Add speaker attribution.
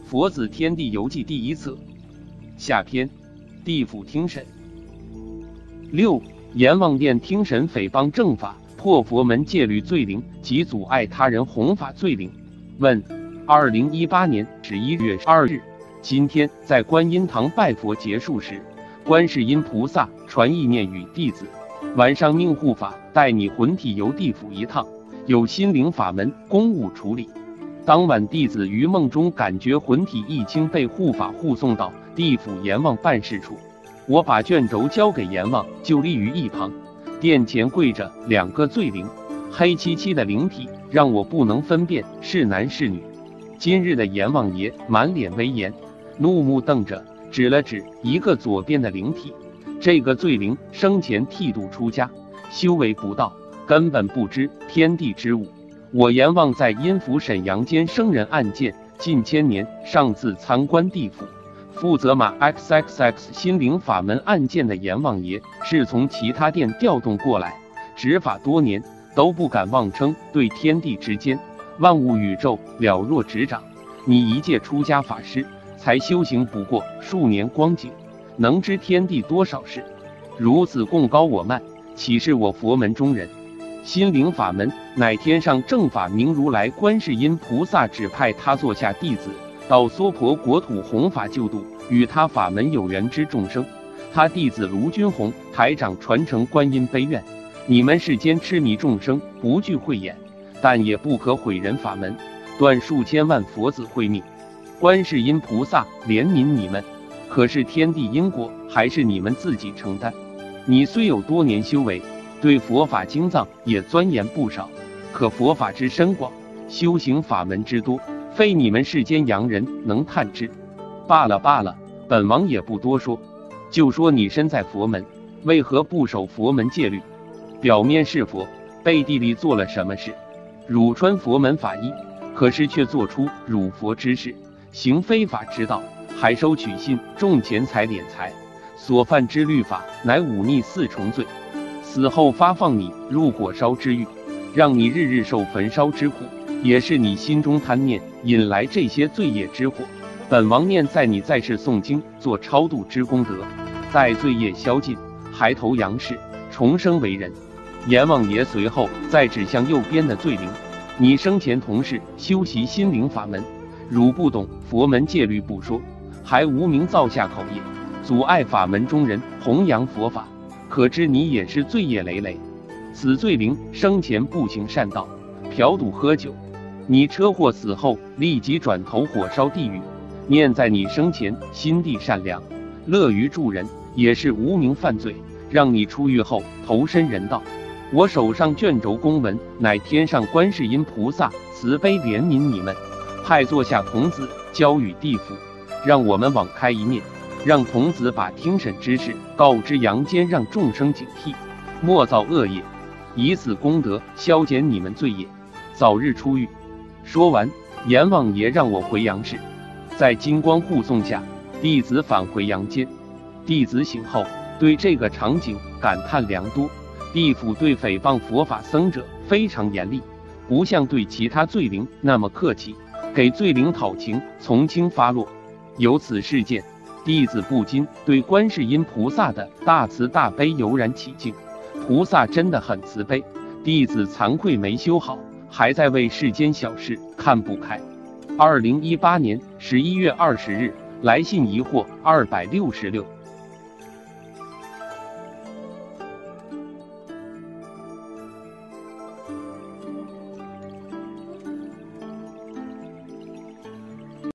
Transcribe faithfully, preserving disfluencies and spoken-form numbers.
Speaker 1: 佛子天地游记第一册下篇，地府听审。六、阎王殿听审诽谤正法、破佛门戒律罪灵及阻碍他人弘法罪灵。问：二零一八年十一月二日，今天在观音堂拜佛结束时，观世音菩萨传意念与弟子，晚上命护法带你魂体游地府一趟，有心灵法门公务处理。当晚弟子于梦中感觉魂体一轻，被护法护送到地府阎王办事处。我把卷轴交给阎王，就立于一旁。殿前跪着两个罪灵，黑漆漆的灵体让我不能分辨是男是女。今日的阎王爷满脸威严，怒目瞪着，指了指一个左边的灵体。这个罪灵生前剃度出家，修为不到，根本不知天地之物。我阎王在阴府沈阳间生人案件近千年，上次参观地府，负责马 X X X 心灵法门案件的阎王爷是从其他殿调动过来，执法多年都不敢妄称对天地之间万物宇宙了若指掌。你一介出家法师，才修行不过数年光景，能知天地多少事？如此贡高我慢，岂是我佛门中人？心灵法门乃天上正法明如来观世音菩萨指派他座下弟子到娑婆国土弘法救度与他法门有缘之众生。他弟子卢军宏台长传承观音悲愿，你们世间痴迷众生不惧慧眼，但也不可毁人法门，断数千万佛子慧命。观世音菩萨怜悯你们，可是天地因果还是你们自己承担。你虽有多年修为，对佛法经藏也钻研不少，可佛法之深广，修行法门之多，非你们世间洋人能探知。罢了罢了，本王也不多说，就说你身在佛门，为何不守佛门戒律？表面是佛，背地里做了什么事？辱穿佛门法衣，可是却做出辱佛之事，行非法之道，还收取信，重钱财敛财，所犯之律法乃忤逆四重罪。死后发放你入火烧之狱，让你日日受焚烧之苦，也是你心中贪念引来这些罪业之祸。本王念在你在世诵经做超度之功德，待罪业消尽，还投阳世，重生为人。阎王爷随后再指向右边的罪灵，你生前同是修习心灵法门，汝不懂佛门戒律不说，还无名造下口业，阻碍法门中人弘扬佛法，可知你也是罪业累累。此罪灵生前不行善道，嫖赌喝酒，你车祸死后立即转头火烧地狱。念在你生前心地善良，乐于助人，也是无名犯罪，让你出狱后投身人道。我手上卷轴公文，乃天上观世音菩萨慈悲怜悯你们，派座下童子交与地府，让我们网开一面，让童子把听审之事告知阳间，让众生警惕，莫造恶业，以此功德消减你们罪业，早日出狱。说完，阎王爷让我回阳世，在金光护送下，弟子返回阳间。弟子醒后对这个场景感叹良多。地府对诽谤佛法僧者非常严厉，不像对其他罪灵那么客气，给罪灵讨情，从轻发落。由此事件，弟子不禁对观世音菩萨的大慈大悲油然起敬。菩萨真的很慈悲，弟子惭愧没修好，还在为世间小事看不开。二零一八年十一月二十日，来信疑惑二百六十六。